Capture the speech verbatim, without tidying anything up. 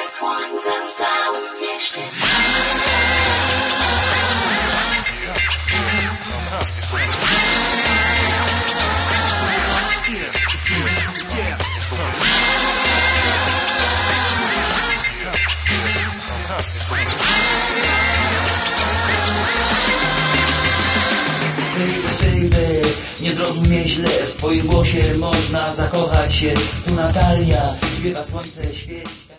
słońcem w całym mieście. Baby, nie zrozumie źle, w twoim głosie można zakochać się. Tu Natalia, śpiewa słońce świeci.